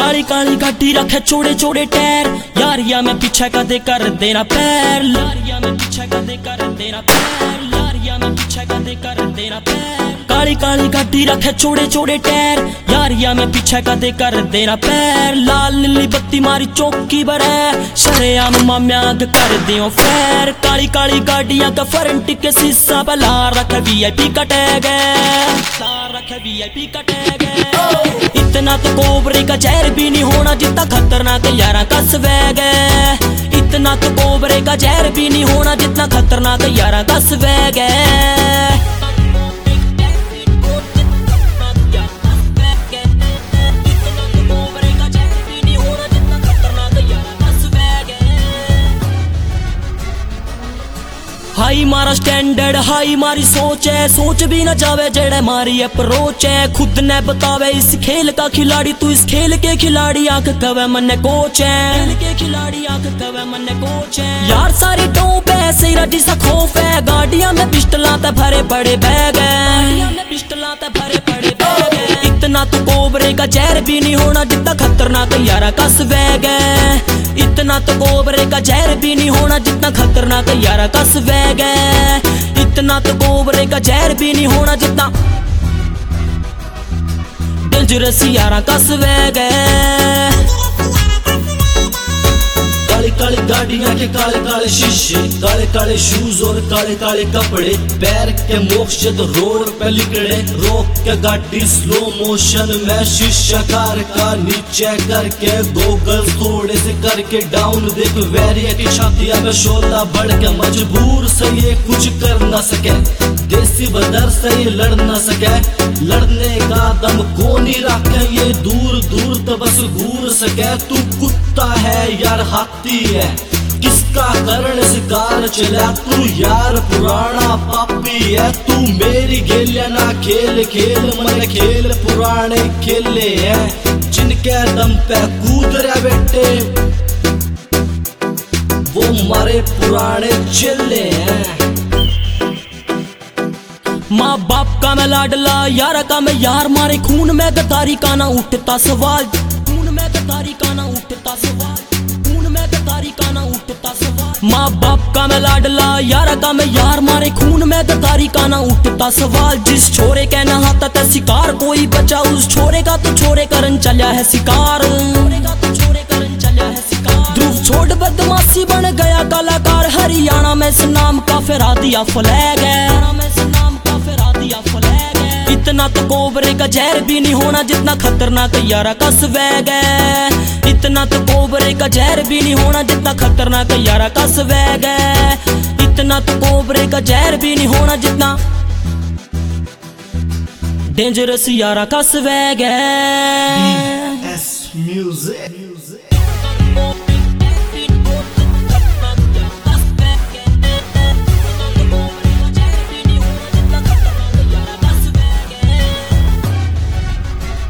काली काली गाड़ी रखे चौड़े चौड़े टायर, यारिया में पीछे कदे कर देना पैर, यारिया में पीछे कदे कर देना पैर, यारिया में पीछे कदे कर देना पैर। काली काली गाड़ी रखे चौड़े चौड़े टायर, यारिया में पीछे कदे कर देना पैर। लाल नीली बत्ती मारी चौकी बरे, शरेआम माम्या कर दियो फैर। काली काली गाड़ियां का फ्रंट के शीशा पे ला रखे VIP का टैग, ला रखे VIP का टैग। इतना तो कोबरे का जहर भी नहीं होना जितना खतरनाक यारा का स्वैग है। इतना तो कोबरे का जहर भी नहीं होना जितना खतरनाक यारा का स्वैग है। हाई मारा स्टैंडर्ड, हाई मारी सोच है, सोच भी ना जावे जेड़े मारी अप्रोच है। खुद ने बतावे इस खेल का खिलाड़ी, तू इस खेल के खिलाड़ी आंख कवे मन्ने कोच है, खेल के खिलाड़ी आंख कवे मन्ने कोच है। यार सारी टोप है ऐसे राजी सा खौफ है, गाड़ियां में पिस्टलां ते भरे पड़े बैग है, गाड़ियां में पिस्टलां ते भरे पड़े बैग है। इतना तो कोबरे का जहर भी नहीं होना जितना खतरनाक यारा का स्वैग है। इतना तो कोबरे का जहर भी नहीं होना जितना खतरनाक यारा का स्वैग है। इतना तो कोबरे का जहर भी नहीं होना जितना डेंजरस यारा का स्वैग है। काली काली गाड़ियां के काले काले शीशे, काले काले शूज और काले काले कपड़े, पैर के मोक्ष तो रोड पे लिकड़े। रोक के गाड़ी स्लो मोशन में, शीशा कार का नीचे करके, गोगल थोड़े से करके डाउन देख वैरिया की छातियां में शोला बढ़ के। मजबूर से ये कुछ कर ना सके, देसी बदर से ये लड़ ना सके, लड़ने का दम को नहीं रखे ये, दूर दूर तो बस घूर सके। तू कुत्ता है यार हाथी है, किसका करण शिकार चला, तू यार पुराना पापी है। तू मेरी गेलिया ना खेल खेल, मन खेल पुराने खेले हैं, जिनके दम पे कूद रहे बेटे वो मारे पुराने चेले हैं। माँ बाप का मैं लाडला, यार का मैं यार, मारे खून में गद्दारी का ना उठता सवाल, खून में गद्दारी का ना उठता सवाल, खून में गद्दारी का ना उठता सवाल। माँ बाप का मैं लाडला, यार का मैं यार, मारे खून में गद्दारी का ना उठता सवाल। जिस छोरे के ना हाथा ते शिकार कोई बचा, उस छोरे का तो छोरे करन चलिया है शिकार, छोरे का तो छोरे करन चलिया है शिकार। ध्रुव छोड़ बदमाशी बन गया कलाकार, हरियाणा में इस नाम का फिरा दिया फ्लैग है, हरियाणा में इस नाम का फिरा दिया फ्लैग है। इतना तो कोबरे का जहर भी नहीं होना जितना खतरनाक यारा का स्वैग है। इतना तो कोबरे का जहर भी नहीं होना जितना खतरनाक यारा का स्वैग है। इतना तो कोबरे का जहर भी नहीं होना जितना डेंजरस यारा का स्वैग है। BS Music।